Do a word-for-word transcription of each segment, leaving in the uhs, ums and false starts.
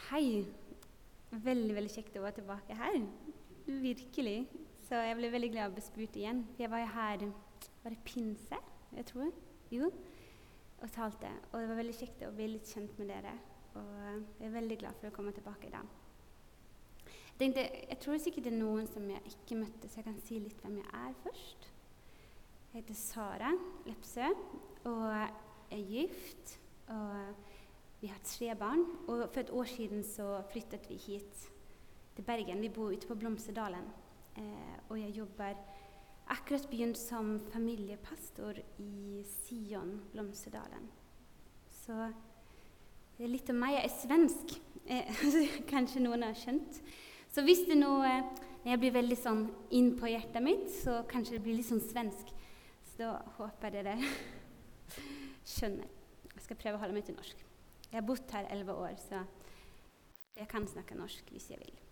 Hei, veldig, veldig kjekt å være tilbake her. Virkelig. Så jeg ble veldig glad å bli spurt igjen. Jeg var jo her, var det pinse, jeg tror? Jo, og talte. Og det var veldig kjekt å bli litt kjent med dere. Og jeg er veldig glad for å komme tilbake i dag. Jeg tenkte, jeg tror sikkert det er noen som jeg ikke møtte, så jeg kan si litt hvem jeg er først. Jeg heter Sara Lepsø, og er gift, og vi har tre barn, og for et år siden så flyttet vi hit til Bergen. Vi bor ute på Blomsterdalen, eh, og jeg jobber akkurat begynt som familiepastor i Sion, Blomsterdalen. Så det er litt om meg. Jeg er svensk, eh, kanskje noen har skjønt. Så hvis det nå, når jeg blir veldig sånn inn på hjertet mitt, så kanskje det blir litt sånn svensk. Så da håper dere skjønner. Jeg skal prøve å holde meg til norsk. Jeg har bodd her elleve år, så jeg kan snakke norsk hvis jeg vil.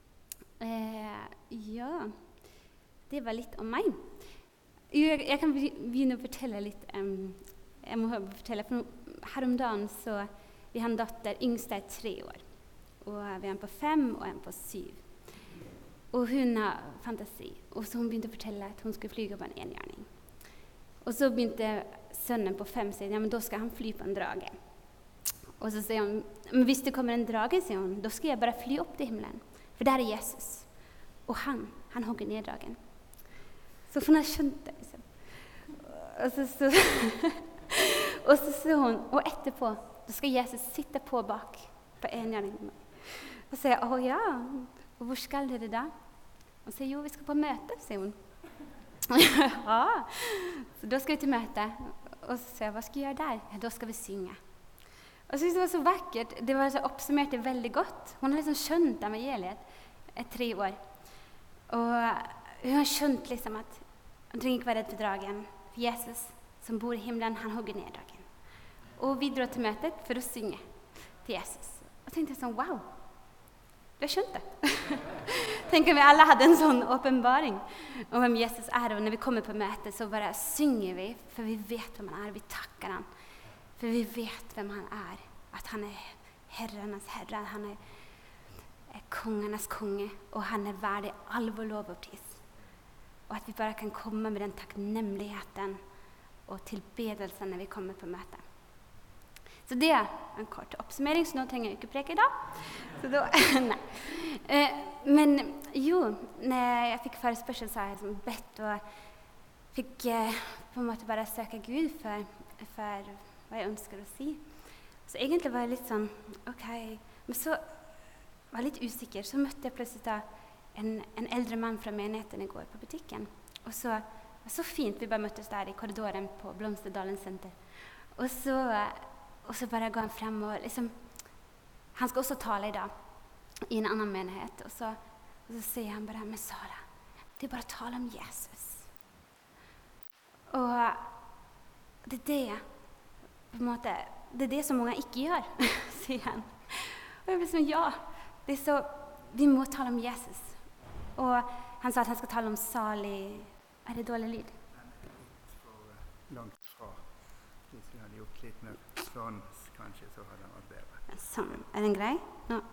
Eh, ja, det var litt om meg. Jeg, jeg kan begynne å fortelle litt. Um, jeg må fortelle, for her om dagen så vi har en datter, yngste er tre år. Og vi har en på fem og en på syv. Og hun har fantasi. Og så hun begynte å fortelle at hun skulle flyge på en enhjørning. Og så begynte sønnen på fem sier, ja, men da skal han fly på en drage. Og så sier hun, men hvis det kommer en drage, sier hun, da skal jeg bare fly opp til himmelen. For der er Jesus. Og han, han hogger ned dragen. Så hun har skjønt det, liksom. Og så, så, og så sier hun, og etterpå, da skal Jesus sitte på bak på enhjørningen. Og så sier jeg, å ja, og hvor skal dere da? Og så sier jo, vi skal på møte, sier hun. Ja, så da skal vi til møte. Og så sier jeg, hva skal jeg gjøre der? Ja, da skal vi synge. Og så synes det var så vakkert. Det var så oppsummert det veldig godt. Hun har liksom skjønt evangeliet et tre år. Og hun har skjønt liksom at hun trenger ikke være redd for dragen. For Jesus som bor i himmelen, han hogger ned dragen. Og vi dro til møtet for å synge til Jesus. Og tenkte jeg sånn, wow, du har skjønt det. Tenk om vi alle hadde en sånn åpenbaring om hvem Jesus er. Og når vi kommer på møtet så bare synger vi, for vi vet hvem han er. Vi takker han. For vi vet hvem han er. At han er herrenes herre. Han er, er kongenes konge. Og han er verdig all vår lov og pris. Og at vi bare kan komme med den takknemligheten og tilbedelsen når vi kommer på møte. Så det er en kort oppsummering, så nå trenger jeg ikke preke i dag. Så da, nei. Eh, men jo, når jeg fikk forespørsel, så har jeg liksom bedt og fikk eh, på en måte bare søke Gud for, for hva jeg ønsker å si. Så egentlig var jeg litt sånn, ok, men så var jeg litt usikker. Så møtte jeg plutselig da en, en eldre mann fra menigheten i går på butikken. Og så var det så fint, vi bare møttes der i korridoren på Blomsterdalen senter. Og så, og så bare går han frem og liksom, han skal også tale i dag i en annen menighet. Og så, og så sier han bare, men Sara, det er bare å tale om Jesus. Og det er det, på en måte, det er det som mange ikke gjør, sier han. Og jeg ble sånn, ja, det er så, vi må tale om Jesus. Og han sa at han skal tale om salig, er det dårlig lyd? For langt fra. Hvis vi hadde gjort litt mer sånn, kanskje så hadde det vært bedre. Sånn, er den grei? Nå.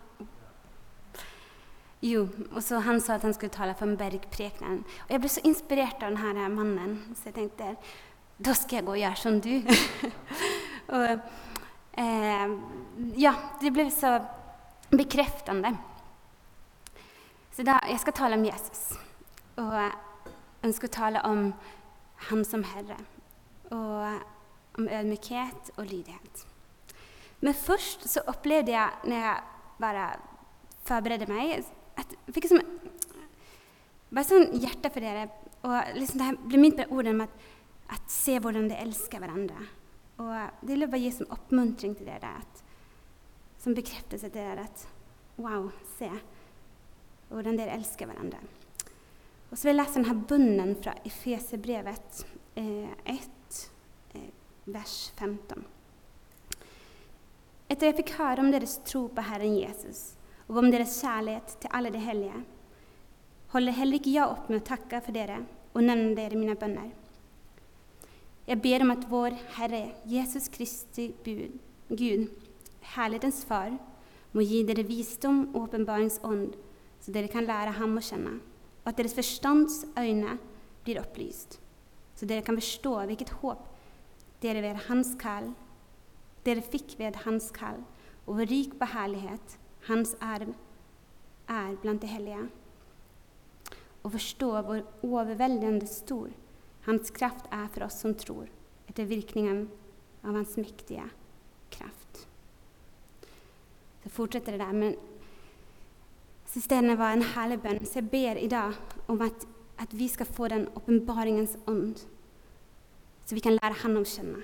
Jo, og så han sa at han skulle tale for en bergprekenen. Og jeg ble så inspirert av denne mannen, så jeg tenkte, da skal jeg gå og gjøre som du. Og, eh, ja, det ble så bekreftende. Så da, jeg skal tale om Jesus. Og jeg ønsker å tale om han som Herre. Og om ødmykhet og lydighet. Men først så opplevde jeg, når jeg bare forberedte meg, at jeg fikk som, bare sånn hjerte for dere. Og liksom det ble minnet på ordene om at, at se hvordan de elsker hverandre. Og det vil bare gi som oppmuntring til dere, at, som bekreftelse til dere, at wow, se hvordan dere elsker hverandre. Og så vil jeg lese denne bunnen fra Efeserbrevet eh, ett, eh, vers femton. Etter jeg fikk høre om deres tro på Herren Jesus, og om deres kjærlighet til alle de hellige, holder heller ikke jeg opp med å takke for dere og nevne dere mine bønner. Jeg ber om at vår Herre Jesus Kristi bud, Gud, herlighetens far, må gi dere visdom og åpenbaringsånd, så dere kan lære ham å kjenne, og at deres forstands øyne blir opplyst, så dere kan forstå hvilket håp dere ved hans kall, dere fikk ved hans kall, og hvor rik på herlighet hans arv er blant de hellige, og forstå hvor overveldende stor hans kraft er for oss som tror, etter virkningen av hans mektige kraft. Så fortsetter det der, men jeg synes det var en herlig bønn, så jeg ber i dag om at, at vi skal få den åpenbaringens ånd, så vi kan lære han å kjenne.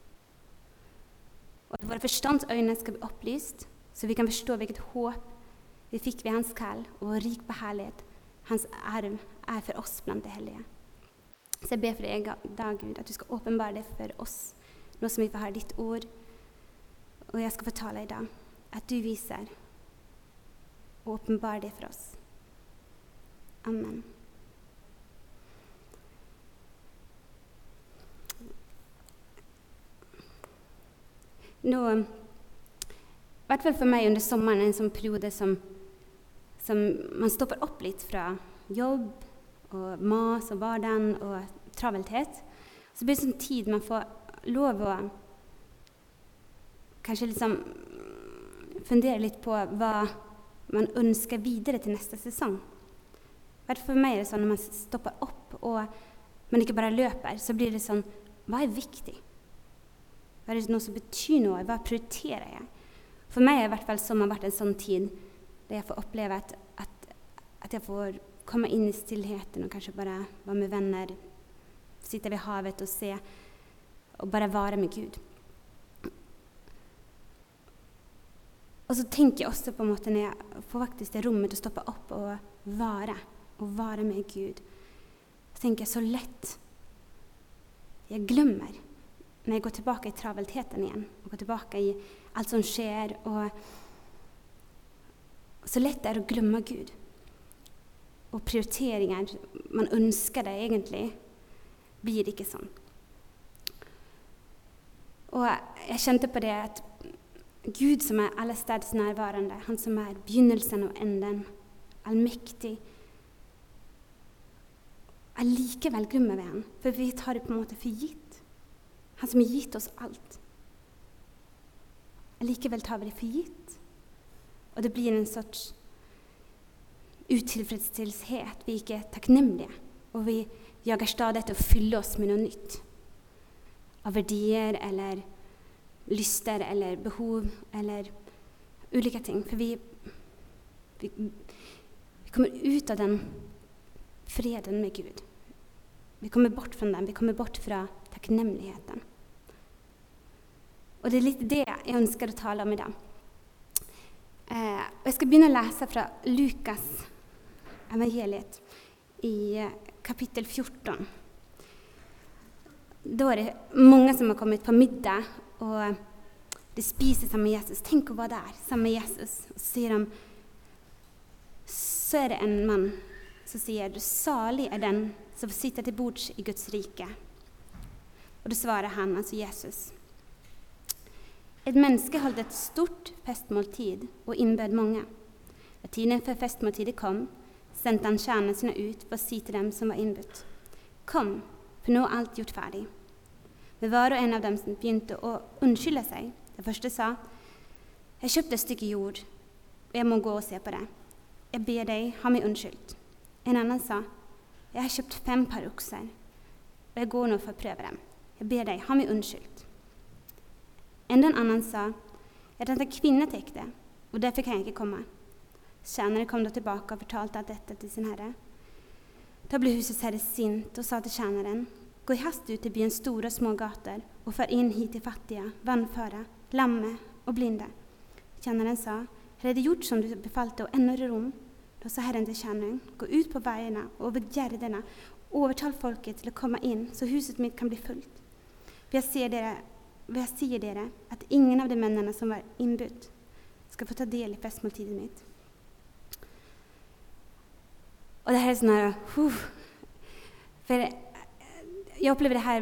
Og at våre forstandsøyne skal bli opplyst, så vi kan forstå hvilket håp vi fikk ved hans kall, og hvor rik på herlighet hans arv er for oss blant de hellige. Så jeg ber for deg i dag, Gud, at du skal åpenbare det for oss, nå som vi får høre ditt ord, og jeg skal fortale i dag, at du viser og åpenbare det for oss. Amen. Nå, i hvert fall for meg under sommeren, en sånn periode som, som man stopper opp litt fra jobb og mas og hverdagen og travelthet. Så blir det sånn tid man får lov å kanskje liksom fundere litt på hva man ønsker videre til neste sesong. I hvert fall for meg er det sånn når man stopper opp og man ikke bare løper, så blir det sånn, hva er viktig? Hva er det noe som betyr noe? Hva prioriterer jeg? For meg er i hvert fall sommeren vært en sånn tid der jeg får oppleve at, at, at jeg får komme inn i stillheten og kanskje bare være med venner, sitte ved havet og se, og bare være med Gud. Og så tenker jeg også på en måte når jeg får faktisk det rommet til å stoppe opp og være, og være med Gud. Så tenker jeg så lett, jeg glemmer når jeg går tilbake i traveltheten igjen, og går tilbake i alt som skjer, og så lett er det å glemme Gud. Og prioriteringer, man ønsker det egentlig, blir ikke sånn. Og jeg kjente på det at Gud som er alle steds nærvarende, han som er begynnelsen og enden, allmektig, allikevel glemmer vi han, for vi tar det på en måte for gitt. Han som har gitt oss alt. Allikevel tar vi det for gitt. Og det blir en sorts utilfredsstillhet. Vi er ikke takknemlige. Og vi jager stadig etter å fylle oss med noe nytt. Av verdier, eller lyster, eller behov, eller ulike ting. For vi, vi, vi kommer ut av den freden med Gud. Vi kommer bort fra den. Vi kommer bort fra takknemligheten. Og det er litt det jeg ønsker å tale om i dag. Eh, og jeg skal begynne å lese fra Lukas evangeliet i eh, kapittel fjorten. Da er det mange som har kommet på middag, og de spiser sammen med Jesus. Tenk å være der sammen med Jesus. Og så sier de, så er det en mann som sier, du salig er den som får sitte til bords i Guds rike. Og da svarer han, altså Jesus, et menneske holdt et stort festmåltid og innbød mange. Da tiden for festmåltidet kom, sendte han tjenerne sine ut for å si til dem som var innbudt. Kom, for nå er alt gjort ferdig. Men hver og en av dem begynte å unnskylde seg. Den første sa, jeg kjøpte et stykke jord, og jeg må gå og se på det. Jeg ber deg, ha meg unnskyldt. En annen sa, jeg har kjøpt fem par okser, og jeg går nå for å prøve dem. Jeg ber deg, ha meg unnskyldt. Enda en annen sa, jeg hadde kvinnetekte, og derfor kan jeg ikke komme. Tjeneren kom da tilbake og fortalte alt dette til sin herre. Da ble husets herre sint og sa til tjeneren, gå i hast ut til byens store og små gater, og før inn hit til fattige, vannføre, lamme og blinde. Tjeneren sa, her er det gjort som du befalte, og ennå er det rom. Da sa herren til tjeneren, gå ut på veiene og over gjerdene, overtal folket til å komme inn, så huset mitt kan bli fullt. For jeg sier dere, for jeg sier dere at ingen av de mennene som var innbudt skal få ta del i festmåltidet mitt. Og det her er sånn her, uh, for jeg opplever det her,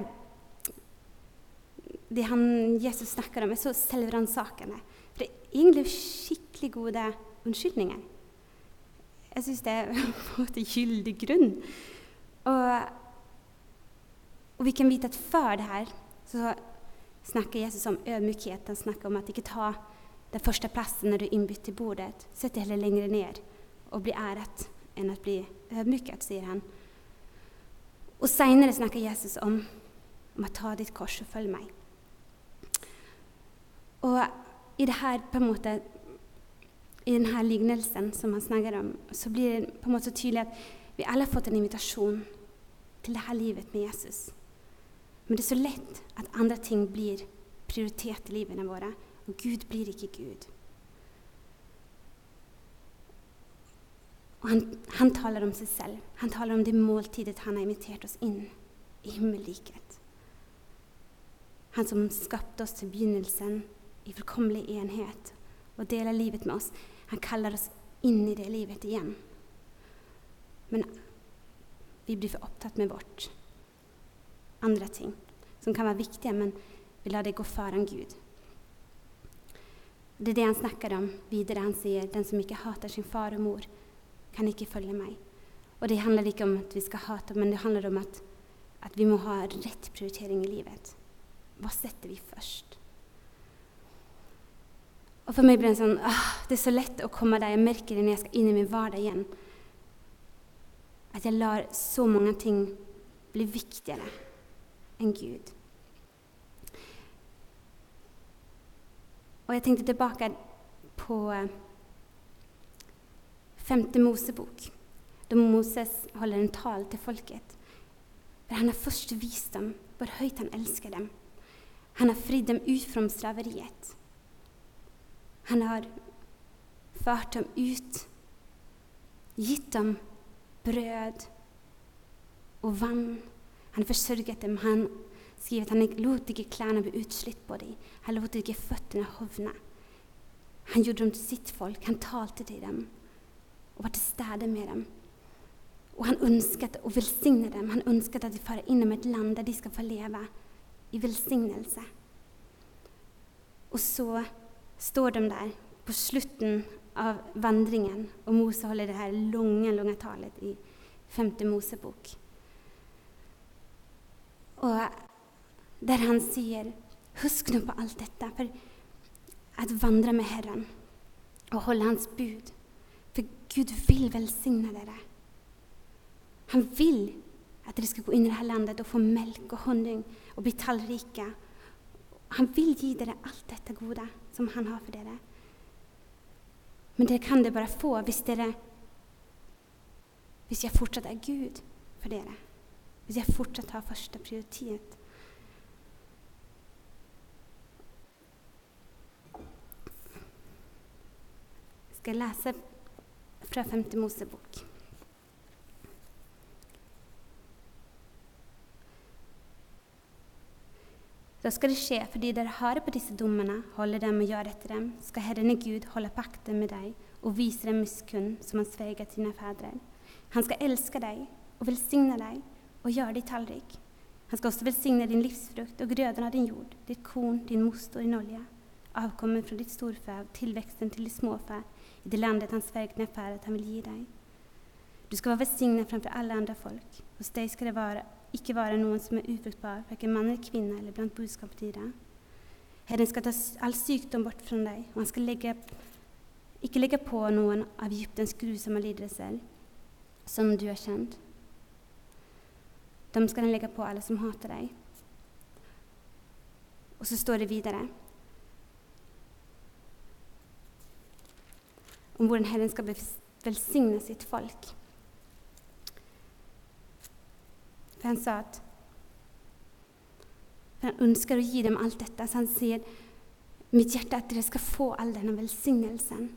det han Jesus snakker om er så selvransakende. For det er egentlig skikkelig gode unnskyldninger. Jeg synes det er på en måte gyldig grunn. Og, og vi kan vite at før det her, så snakker Jesus om ødmykhet. Han snakker om at ikke ta den første plassen når du er innbytt til bordet. Sett deg heller lengre ned og bli æret enn å bli ødmyket, sier han. Og senere snakker Jesus om, om å ta ditt kors og følge meg. Og i det her, på en måte, i denne lignelsen som han snakker om, så blir det på en måte så tydelig at vi alle har fått en invitasjon til det her livet med Jesus. Men det er så lett at andre ting blir prioritet i livene våre, og Gud blir ikke Gud. Og han, han taler om seg selv. Han taler om det måltidet han har invitert oss inn i himmelriket. Han som skapte oss til begynnelsen i fullkomlig enhet og deler livet med oss. Han kaller oss inn i det livet igjen. Men vi blir for opptatt med vårt andre ting, som kan være viktige, men vi lar det gå foran Gud. Det er det han snakker om videre. Han sier, den som ikke hater sin far og mor, kan ikke følge meg. Og det handler ikke om at vi skal hate, men det handler om at, at vi må ha rett prioritering i livet. Hva setter vi først? Og for meg blir det sånn, åh, det er så lett å komme der. Jeg merker det når jeg skal inn i min hverdag igjen. At jeg lar så mange ting bli viktigere enn Gud. Og jeg tenkte tilbake på femte Mosebok, da Moses holder en tal til folket. For han har først vist dem hvor høyt han elsker dem. Han har fridd dem ut fra slaveriet. Han har ført dem ut, gitt dem brød og vann. Han har forsørget dem. Han skriver at han lot ikke klærne bli utslitt på dem. Han lot ikke føttene hovne. Han gjorde dem til sitt folk. Han talte til dem og var til stede med dem. Og han ønsket å velsigne dem. Han ønsket at de farer inn i et land der de skal få leve i velsignelse. Og så står de der på slutten av vandringen, og Mose holder det her lange, lange talet i femte Mosebok. Og der han sier, husk nå på alt dette, for at vandre med Herren og holde hans bud. For Gud vil velsigne dere. Han vil at dere skal gå inn i dette landet og få melk og honning og bli tallrike. Han vil gi dere alt dette gode som han har for dere. Men det kan dere bare få hvis dere, hvis jeg fortsatt er Gud for dere. Hvis jeg fortsatt har første prioritet. Jeg skal lese fra femte Mosebok. Da skal det skje, fordi dere har på disse dommene, holder dem og gjør etter dem, skal Herren Gud holde pakten med deg og vise dem miskunn som han sverget til dine fedre. Han skal elske deg og velsigne deg og gjøre deg tallrik. Han skal også velsigne din livsfrukt og grøden av din jord, ditt korn, din most og din olje, avkommen fra ditt storfe og tilveksten til de småfe i det landet han sverget dine fedre at han vil gi deg. Du skal være velsignet framfor alle andre folk. Hos deg skal det være ikke være noen som er ufruktbar, hverken mann eller kvinne, eller blant boskapsdyra. Herren skal ta all sykdom bort fra deg, og han skal legge, ikke legge på noen av Egyptens grusomme lidelser, som du har kjent. De skal han legge på alle som hater deg. Og så står det videre om hvordan Herren skal velsigne sitt folk. For han sa at for han ønsker å gi dem alt dette, så han sier mitt hjerte at dere skal få all denne velsignelsen.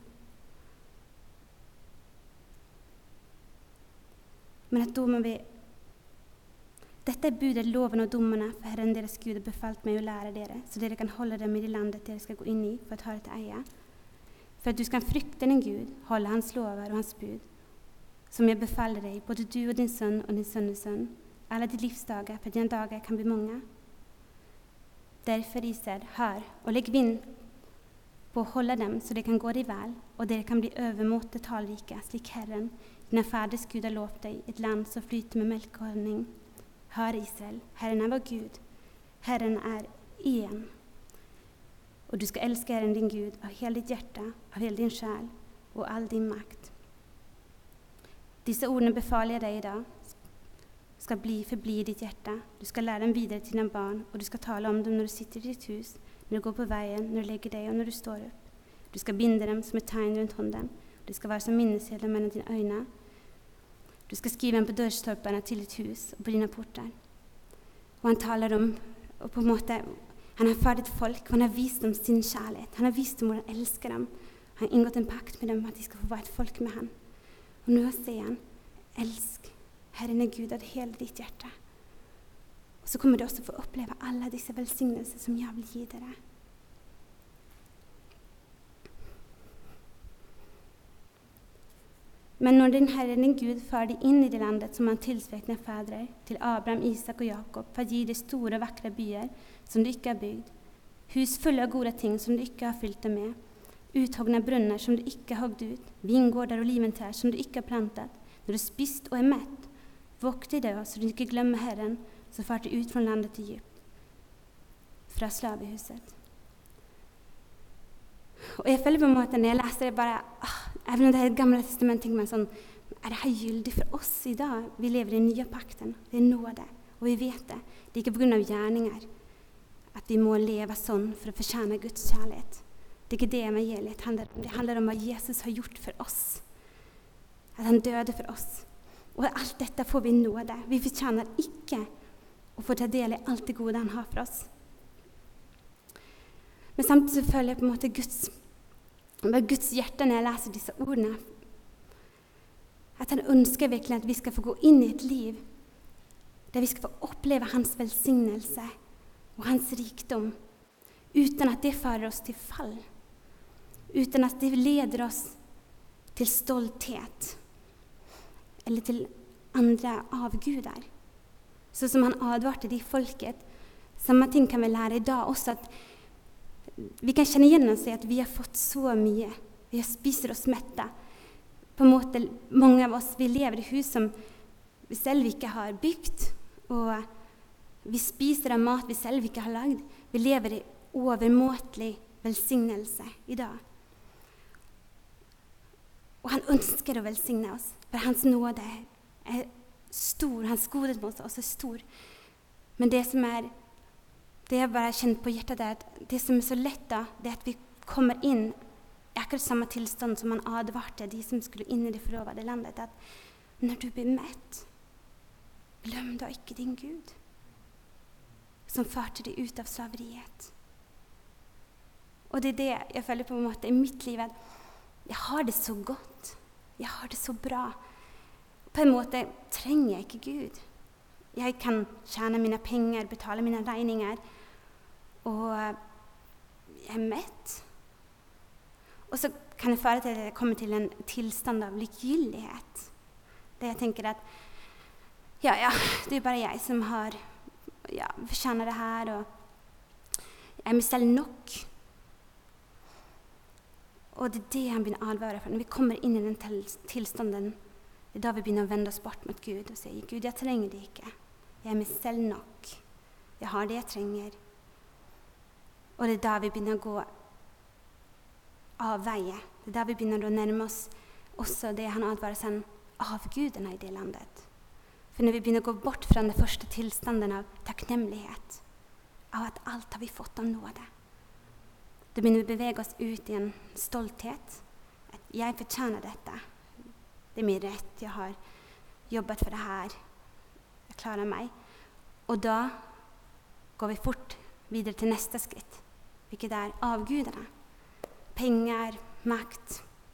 Men at da må vi dette er budet, loven og dommene for Herren deres Gud har befalt meg å lære dere, så dere kan holde dem i det landet dere skal gå inn i for å ta det til eie. For at du skal frykte din Gud, holde hans lover og hans bud, som jeg befaler deg, både du og din sønn og din sønnes sønn, alle de livsdager, for dine dager kan bli mange. Derfor, Israel, hør og legg vind på å holde dem så det kan gå deg vel, og dere kan bli overmåte talrike, slik Herren, dine faders Gud har lovt deg, et land som flyter med melk og honning. Hør, Israel, Herren er vår Gud. Herren er en. Og du skal elske Herren din Gud av hele ditt hjerte, av hele din sjel og all din makt. Disse ordene befaler jeg deg i dag, skal bli forbli i ditt hjerte. Du skal lære dem videre til dine barn, og du skal tale om dem når du sitter i ditt hus, når du går på veien, når du legger deg og når du står opp. Du skal binde dem som et tegn rundt hånden. Det skal være som minnessedler mellom dine øyne. Du skal skrive dem på dørstolpene til ditt hus og på dine porter. Og han taler om, og på en måte, han har ferdig folk, og han har vist dem sin kjærlighet. Han har vist dem hvor han elsker dem. Han har inngått en pakt med dem at de skal få være et folk med han. Og nå sier han, elsk Herren er Gud av hele ditt hjerte. Og så kommer du også få oppleve alle disse velsignelser som jeg vil gi dere. Men når din Herre din Gud fører deg inn i det landet som han tilsvekte dine fedre, til Abraham, Isak og Jakob, for å gi deg store og vakre byer som du ikke har bygd, hus fulle av gode ting som du ikke har fylt deg med, uthogna brunner som du ikke har hogd ut, vingårdar og oliventrær som du ikke har plantet, når du er spist og er mett, vokt i det så du ikke glemmer Herren, som førte ut fra landet til Egypt, fra slavehuset. Og jeg føler på en måte, når jeg leser det bare, ah, even om det er gamle testament, tenker man sånn, er det her gyldig for oss i dag? Vi lever i den nye pakten, det er nåde, og vi vet det. Det er ikke på grunn av gjerninger, at vi må leve sånn for å fortjene Guds kjærlighet. Det er ikke det evangeliet handler om. Det handler om hva Jesus har gjort for oss. At han døde for oss. Og alt dette får vi nåde. Vi fortjener ikke å få ta del i alt det gode han har for oss. Men samtidig føler jeg på en måte Guds, Guds hjerte når jeg leser disse ordene. At han ønsker virkelig at vi skal få gå inn i et liv der vi skal få oppleve hans velsignelse og hans rikdom, uten at det fører oss til fall, uten at det leder oss til stolthet eller til andre avgudar. Så som han advarte de folket, samme ting kan vi lære i dag også, at vi kan kjenne igjen oss i at vi har fått så mye. Vi har spiser oss mette. På en måte, mange av oss, vi lever i hus som vi selv ikke har bygd, og vi spiser av mat vi selv ikke har lagd. Vi lever i overmåtelig velsignelse i dag. Og han ønsker å velsigne oss, for hans nåde er stor, hans godhet mot oss er stor. Men det som er, det jeg bare har kjent på hjertet, er at det som er så lett da, det er at vi kommer inn i akkurat samme tilstand som han advarte de som skulle inn i det forlovede landet, at når du blir mett, glem da ikke din Gud, som førte deg ut av slaveriet. Og det er det jeg føler på en måte i mitt liv, at jeg har det så godt, jeg har det så bra. På en måte trenger jeg ikke Gud. Jeg kan tjene mine penger, betale mine regninger, og jeg er mett. Og så kan jeg føre til at jeg kommer til en tilstand av likegyldighet, der jeg tenker at ja, ja, det er bare jeg som har ja, fortjener det her, og jeg er meg selv nok. Og det er det han begynner å advare for. Når vi kommer inn i den tilstanden, det er da vi begynner å vende oss bort mot Gud og si, Gud, jeg trenger det ikke. Jeg er meg selv nok. Jeg har det jeg trenger. Og det er da vi begynner å gå av veie. Det er da vi begynner å nærme oss også det han advarer seg av gudene i det landet. For når vi begynner å gå bort fra den første tilstanden av takknemlighet, av at alt har vi fått av nåde, da begynner vi å bevege oss ut i en stolthet, at jeg fortjener dette. Det er min rett, jeg har jobbet for det her, jeg klarer meg. Og da går vi fort videre til neste skritt, hvilket er avgudene. Penger, makt,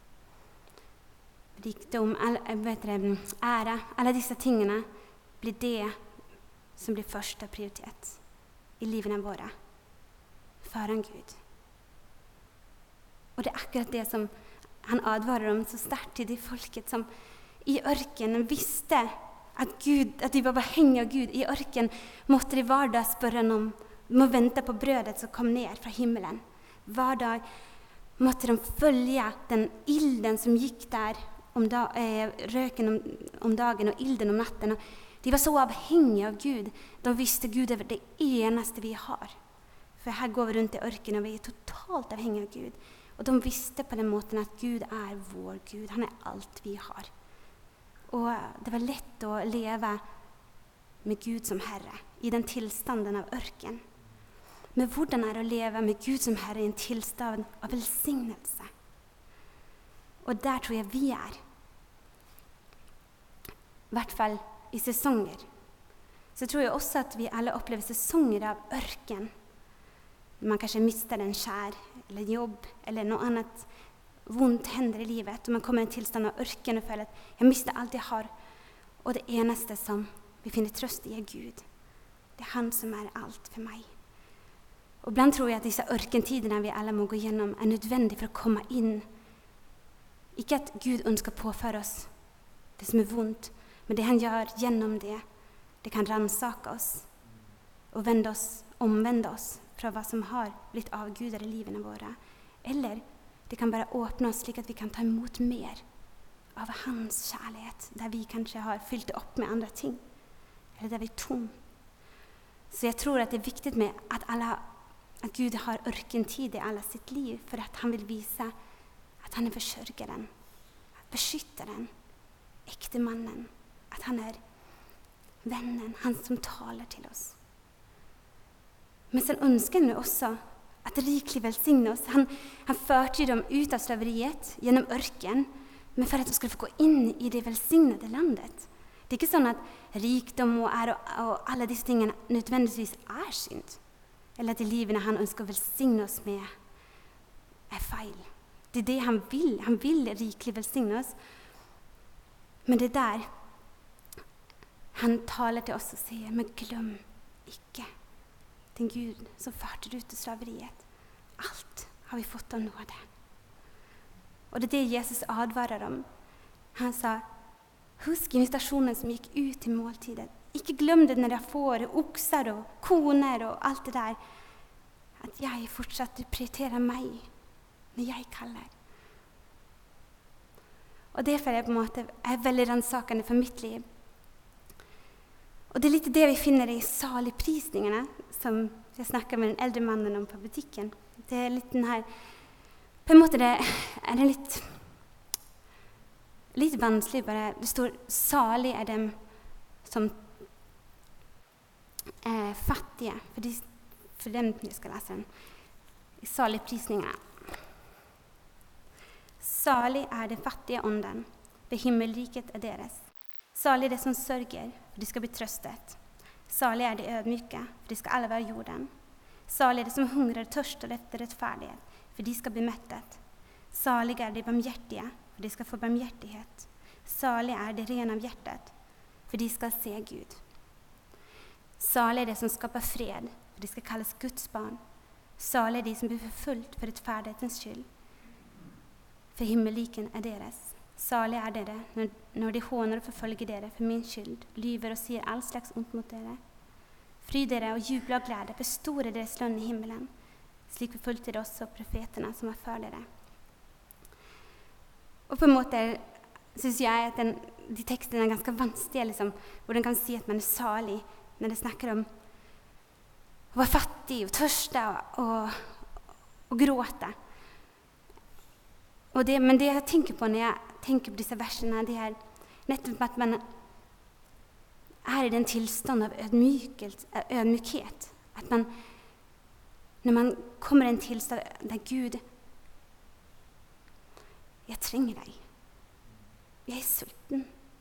rikdom, ære, alle disse tingene blir det som blir første prioritet i livene våre, foran Gud. Og det er akkurat det som han advarer om så sterkt til de folket som i ørkenen visste at, Gud, at de var avhengige av Gud. I ørkenen måtte de hver dag spørre han om, må vente på brødet som kom ned fra himmelen. Hver dag måtte de följa den ilden som gick där om da, eh, röken om, om dagen och ilden om natten. Och de var så avhängiga av Gud. De visste Gud är det enaste vi har. För här går vi runt i örken och vi är totalt avhängiga av Gud. Och de visste på den måten att Gud är vår Gud. Han är allt vi har. Och det var lätt att leva med Gud som Herre i den tillstanden av örken. Men hvordan är det att leva med Gud som Herre i en tillstånd av välsignelse? Och där tror jag vi är. I hvert fall i säsonger. Så tror jag också att vi alla upplever säsonger av örken. Man kanske mister en kär eller jobb eller något annat vondt händer i livet. Och man kommer i en tillstånd av örken och följer att jag mister allt jag har. Och det enaste som vi finner tröst i är Gud. Det är han som är allt för mig. Och ibland tror jag att dessa örkentiderna vi alla må gå igenom är nödvändiga för att komma in. Inte att Gud önskar påföra oss det som är vondt, men det han gör genom det, det kan ransaka oss och vända oss, omvända oss från vad som har blivit avgudar i liven våra. Eller det kan bara öppna oss så att vi kan ta emot mer av hans kärlek, där vi kanske har fyllt upp med andra ting, eller där vi är tom. Så jag tror att det är viktigt med att alla att Gud har örkentid i alla sitt liv, för att han vill visa att han är försörjaren, beskyttaren, äkte mannen, att han är vännen, han som talar till oss. Men sen önskar han nu också att rikligt välsigna oss. Han, han förde dem ut av slaveriet genom örken, men för att de skulle få gå in i det välsignade landet. Det är inte så att rikdom och, är och, och alla dessa ting nödvändigtvis är synd. Eller att det livet han önskar välsigna oss med är fel. Det är det han vill. Han vill rikligt välsigna oss. Men det där, han talar till oss och säger, men glöm icke den Gud som förde ut ur slaveriet. Allt har vi fått av nåde. Och det är det Jesus advarar om. Han sa, husk invitationen som gick ut till måltiden. Icke glöm det när jag får oxar och koner och allt det där. Att jag fortsatt prioriterar mig när jag kallar. Och det för på en måte är väldigt rannsakande för mitt liv. Och det är lite det vi finner i saligprisningarna som jag snackade med den äldre mannen om på butiken. Det är lite den här, på en måte det är det lite, lite vanskelig bara. Det står salig är dem som är fattiga. För, det, för dem jag ska läsa den. I saligprisningarna. Salig är den fattiga ånden, för himmelriket är deras. Salig är det som sörjer, för det ska bli tröstet. Salig är det ödmjuka, för det ska alla vara jorden. Salig är det som hungrar och törstar efter rättfärdighet, för de ska bli mättat. Salig är det barmhjärtiga, för de ska få barmhjärtighet. Salig är det rena av hjärtat, för de ska se Gud. Salig är det som skapar fred, för de ska kallas Guds barn. Salig är de som blir förfulgt för rättfärdighetens skull, för himmelriken är deras. Salig är det när, när de hånar och förföljer dere för min skyld, lyver och säger all slags ont mot dere. Fryd dere och jubla och glädje, för stor är deres lønn i himmelen. Slik förfulgte det oss och profeterna som var för dere. Och på en måte syns jag att den, de texterna är ganska vanskliga, liksom, hvor den kan si att man är salig när det snackar om att vara fattig och törsta och, och, och gråta. Och det, men det jag tänker på när jag tänker på dessa verserna, det är nettopp att man är i den tillstånd av ödmjukhet. Att man, när man kommer i en tillstånd där Gud, jag tränger dig. Jag är sulten.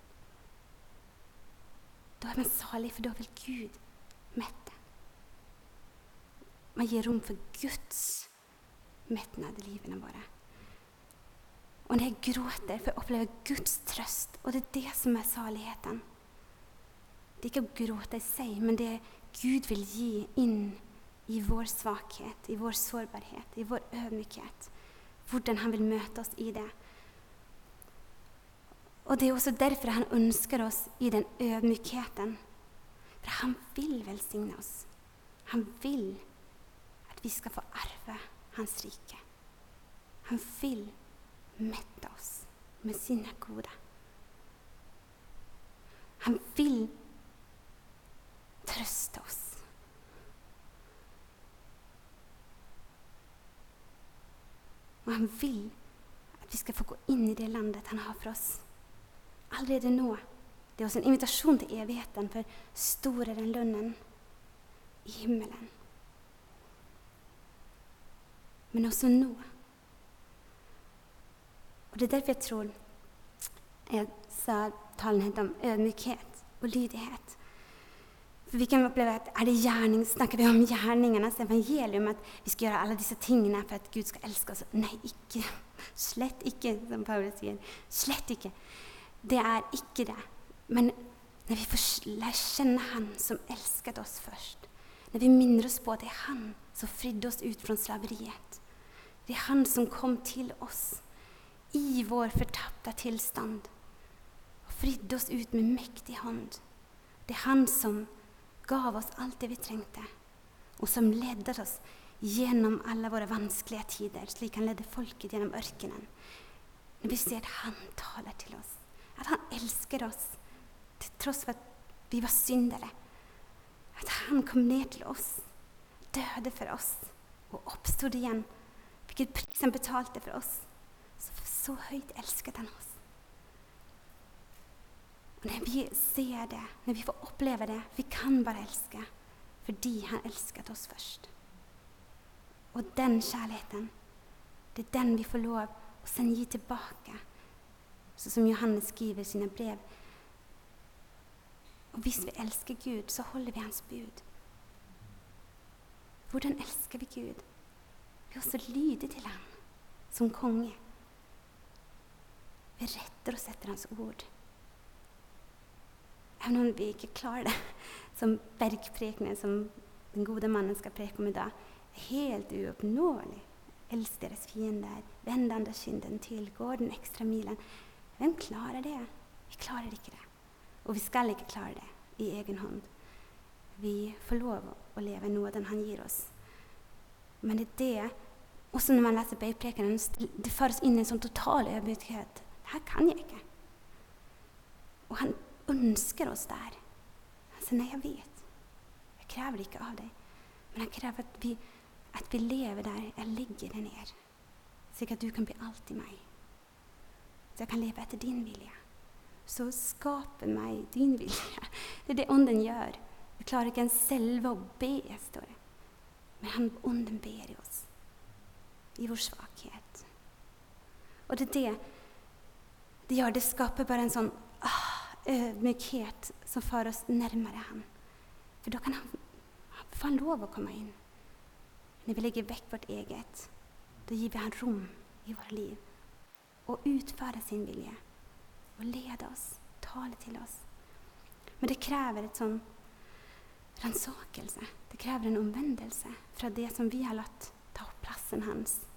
Då är man salig, för då vill Gud mätta. Man ger rum för Guds mättnad i livet våra. Och när jag gråter för att uppleva Guds tröst. Och det är det som är saligheten. Det är inte att gråta i sig, men det är Gud vill ge in i vår svaghet, i vår sårbarhet, i vår ödmjukhet. Hvordan han vill möta oss i det. Och det är också därför han önskar oss i den ödmjukheten. För han vill välsigna oss. Han vill att vi ska få arva hans rike. Han vill mätta oss med sina goda. Han vill trösta oss. Och han vill att vi ska få gå in i det landet han har för oss. Allerede nå. Det är också en invitation till evigheten, för stor är den lönnen i himmelen. Men också nå. Och det är därför jag tror, jag sa talen om ödmjukhet och lydighet. För vi kan uppleva att är det gärning, snackar vi om gärningarnas evangelium, att vi ska göra alla dessa tingna för att Gud ska älska oss. Nej, icke. Slett icke, som Paulus säger. Slett icke. Det är icke det. Men när vi får lära känna han som älskade oss först, när vi minner oss på att det är han som fridde oss ut från slaveriet. Det är han som kom till oss i vår förtappta tillstånd och fridde oss ut med mäktig hand. Det är han som gav oss allt det vi trängte och som ledde oss genom alla våra vanskliga tider, så han ledde folket genom örkenen. När vi ser att han talar till oss, att han älskar oss trots för att vi var syndare, att han kom ner till oss, döde för oss och uppstod igen, vilket pris han betalte för oss. Så, så höjt älskade han oss. Och när vi ser det, när vi får uppleva det, vi kan bara älska för han älskat oss först. Och den kärleken, det är den vi får lov att sen ge tillbaka. Så som Johannes skriver i sina brev. Och visst vi älskar Gud, så håller vi hans bud. Hvordan älskar vi Gud? Vi är så lydiga till han som konge. Vi rättar oss efter hans ord. Även om vi inte klarar det, som bergprekningen som den goda mannen ska preka om idag, är helt ouppnåelig. Älsk deras fiender, vänd andra kinden till, gå den extra milen. Vem klarar det? Vi klarar inte det. Och vi ska inte klara det i egen hand. Vi får lov att leva i nåden han ger oss. Men det är det, och så när man läser bergprekenen, det för oss in i en sån total ödmjukhet. Det här kan jag inte. Och han önskar oss där. Han säger, nej jag vet. Jag kräver inte av dig. Men han kräver att vi, att vi lever där. Jag lägger det ner. Så att du kan bli allt i mig. Så jag kan leva efter din vilja. Så skapa mig din vilja. Det är det onden gör. Vi klarar inte ens själva att be, står det. Men han, onden ber i oss. I vår svaghet. Och det är det. Det gör, det skapar bara en sån ah, ödmjukhet som för oss närmare han. För då kan han, får han lov att komma in. När vi lägger väck vårt eget, då ger vi han rum i våra liv. Och utföra sin vilja. Och leda oss, tala till oss. Men det kräver ett sån rannsakelse. Det kräver en omvändelse. För att det som vi har låtit ta platsen hans.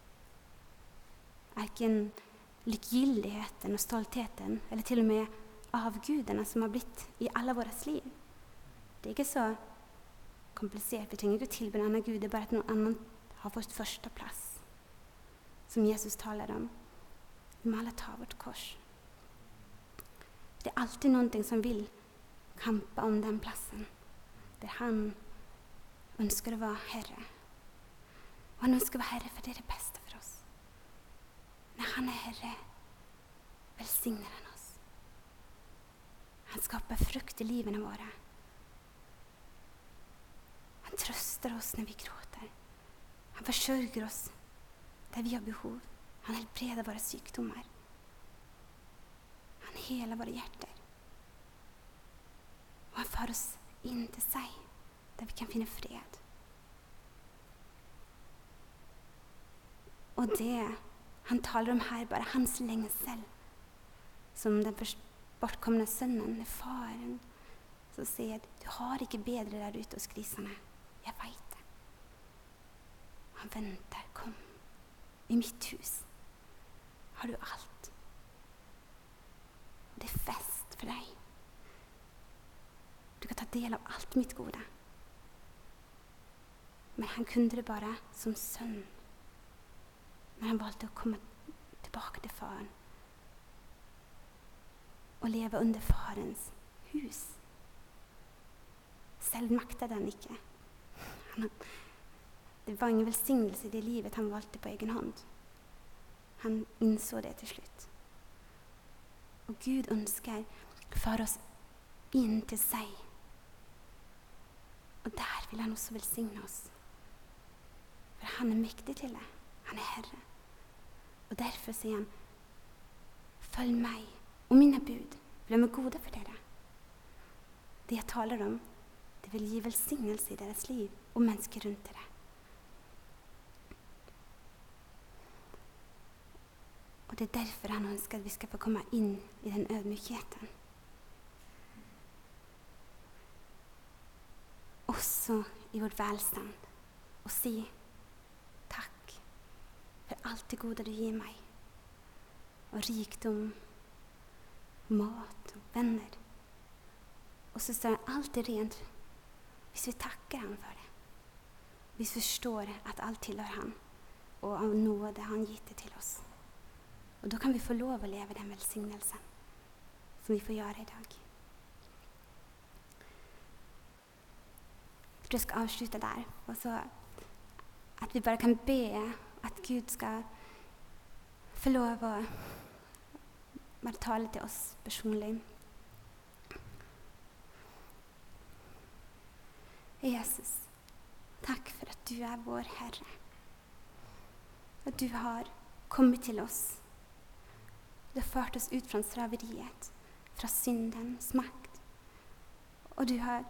Varken likgiltigheten och stoltheten, eller till och med avgudarna som har blivit i alla våra liv. Det är inte så komplicerat. Vi tänker inte tillbe en annan gud, det är bara att någon annan har fått första plats. Som Jesus talar om. Vi må alla ta vårt kors. Det är alltid någonting som vill kampa om den platsen. Där han önskar att vara herre. Och han önskar vara herre för det är det bästa för oss. När han är herre välsignar han oss. Han skapar frukt i liven våra. Han tröstar oss när vi gråter. Han försörjer oss där vi har behov. Han helbreder våra sjukdomar. Han helar våra hjärtan. Och han för oss in till sig där vi kan finna fred. Och det han talar om här bara hans längsel. Som den bortkomna sönnen, faren, så säger du har inte bedre där ute hos grisarna. Jag vet det. Han väntar, kom. I mitt hus har du allt. Det är fest för dig. Du kan ta del av allt mitt goda. Men han kunde det bara som son. Men han valgte å komme tilbake til faren. Og leve under farens hus. Selv maktet han ikke. Han, det var ingen velsignelse i det livet han valgte på egen hånd. Han innså det til slutt. Og Gud ønsker for oss inn til seg. Og der vil han også velsigne oss. For han er mektig til det. Han er Herre. Og derfor sier han, følg meg og mine bud, for de er gode for dere. Det jeg taler om, det vil gi velsignelse i deres liv og mennesker rundt dere. Og det er derfor han ønsker at vi skal få komme inn i den ødmykheten. Også i vår velstand. Og si takk for alt det gode du gir meg. Og rikdom, mat og venner. Og så står han alltid rent hvis vi takker han for det. Hvis vi forstår at alt tilhører han. Og av nåde har han gitt det til oss. Og da kan vi få lov å leve den velsignelsen som vi får gjøre i dag. Jeg skal avslutte der, og så at vi bare kan be at Gud skal få lov å bare tale til oss personlig. Jesus, takk for at du er vår Herre. At du har kommet til oss. Du har ført oss ut fra slaveriet, fra syndens makt. Og du har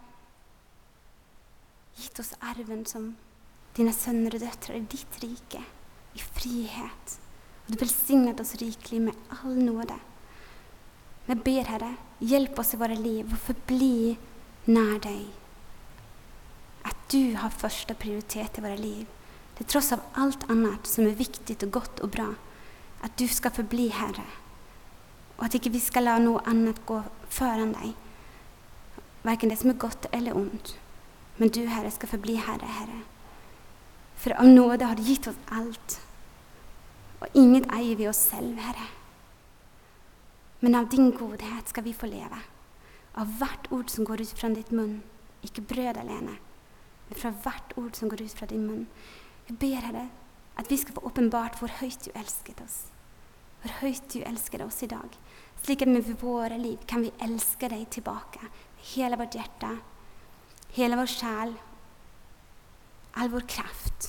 gitt oss arven som dine sønner og døtre i ditt rike, i frihet. Og du velsignet oss rikelig med all nåde. Men jeg ber, Herre, hjelp oss i våre liv og forbli nær deg. At du har første prioritet i våre liv. Til tross av alt annet som er viktig og godt og bra. At du skal forbli, Herre. Og at ikke vi skal la noe annet gå foran deg. Hverken det som er godt eller ondt. Men du, Herre, skal forbli Herre, Herre. For av nåde har du gitt oss alt. Og inget eier vi oss selv, Herre. Men av din godhet skal vi få leve. Av hvert ord som går ut fra ditt munn. Ikke brød alene. Men fra hvert ord som går ut fra din munn. Jeg ber, Herre, at vi skal få åpenbart hvor høyt du elsket oss. Hvor høyt du elsker oss i dag. Slik at med våre liv kan vi elske deg tilbake. Hele vårt hjerte, hele vår sjel, all vår kraft.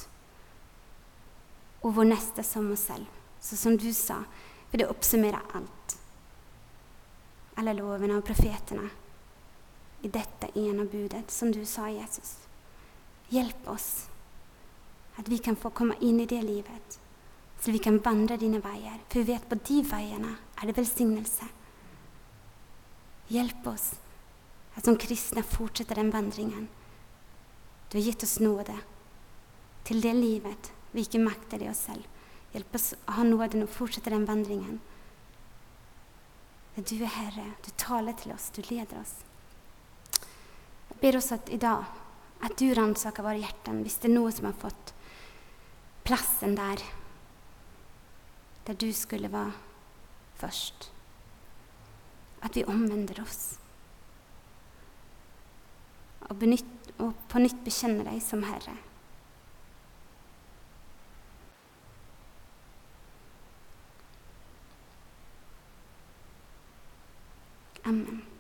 Og vår neste som oss selv. Så som du sa, for det oppsummerer alt. Alle lovene og profetene. I dette ene budet, som du sa, Jesus. Hjelp oss. At vi kan få komme inn i det livet. Så vi kan vandre dine veier. For vi vet på de veiene er det velsignelse. Hjelp oss at som kristne fortsetter den vandringen. Du har gitt oss nåde til det livet vi ikke makter i oss selv. Hjelp oss å ha nåden og fortsette den vandringen. Du er Herre, du taler til oss, du leder oss. Jeg ber oss at i dag, at du ransaker våre hjerten hvis det er noe som har fått plassen der der du skulle være først. At vi omvender oss. Og, benytt, og på nytt bekjenner deg som Herre. Amen.